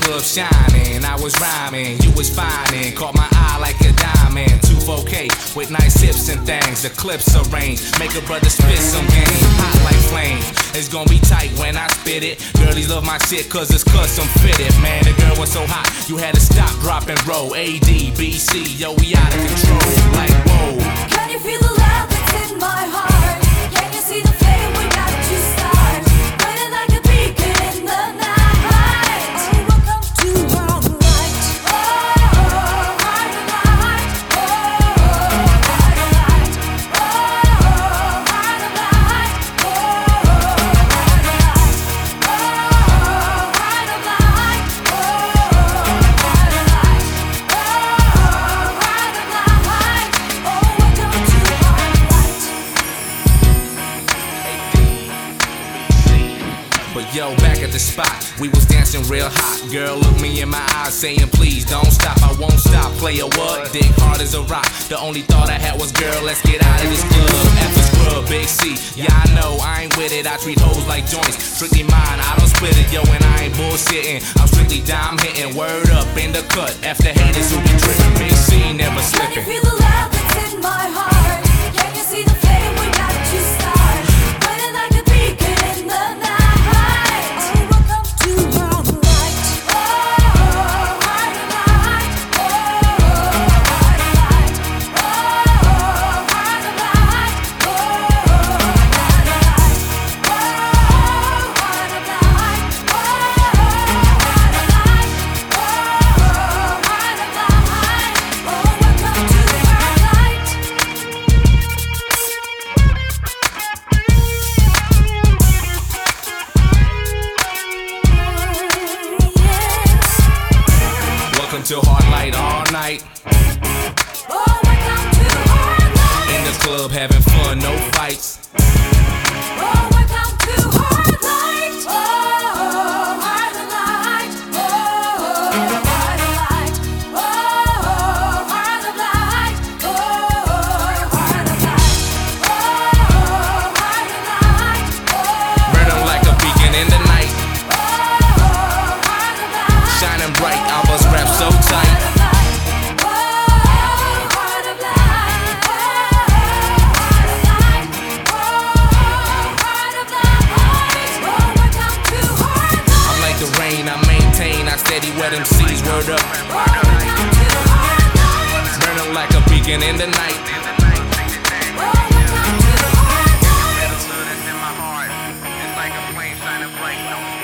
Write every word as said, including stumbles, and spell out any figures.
club shining, I was rhyming, you was finding, caught my eye like a diamond. two four K with nice hips and things, the clips arranged, make a brother spit some game, hot like flames. It's gonna be tight when I spit it. Girlies love my shit cause it's custom fitted. Man, the girl was so hot, you had to stop, drop, and roll. A D, B C, yo, we out of control, like whoa. Can you feel the love that's in my heart? Can you see the flame we got to start? Burning like a beacon in the night. Oh, welcome to our light. Oh, heart of light. Oh, heart of light. Oh, heart of light. Oh, heart of light. Oh, heart of light. Oh, heart of light. Oh, heart of light. Oh, welcome to our light. But yo, back at the spot, we was dancing real hot. Girl, look me in my eyes, saying please don't stop. I won't stop, play a what? Dick hard as a rock. The only thought I had was, girl, let's get out of this club. F is Scrub, Big C. Yeah, I know, I ain't with it. I treat hoes like joints. Strictly mine, I don't split it, yo, and I ain't bullshitting. I'm strictly dime hitting, word up in the cut. F the haters who be tripping. Big C never Can you slipping. feel the love that's in my heart? Can you see the flame we got to start? Burning like a beacon in the night. Oh, welcome to our light. Oh, heart of light. Oh, heart of light. Oh, heart of light. Oh, heart of light. Oh, heart of light. Oh, heart of light. Oh, heart of light. Oh, welcome to our light. Welcome to Hard Light all night. Oh, welcome to our light. In the club having fun, no fights. Oh, welcome to our light. Oh, heart of light. Oh, heart of light. Oh, heart of light. Oh, heart of light. Oh, heart of light. Oh, Burning like a beacon in the night. oh, heart of light. Shining bright, I was wrapped so tight. I'm like the rain, I maintain, I steady wet M Cs, word up. Burning like a beacon in the night. It's like a flame shining bright, no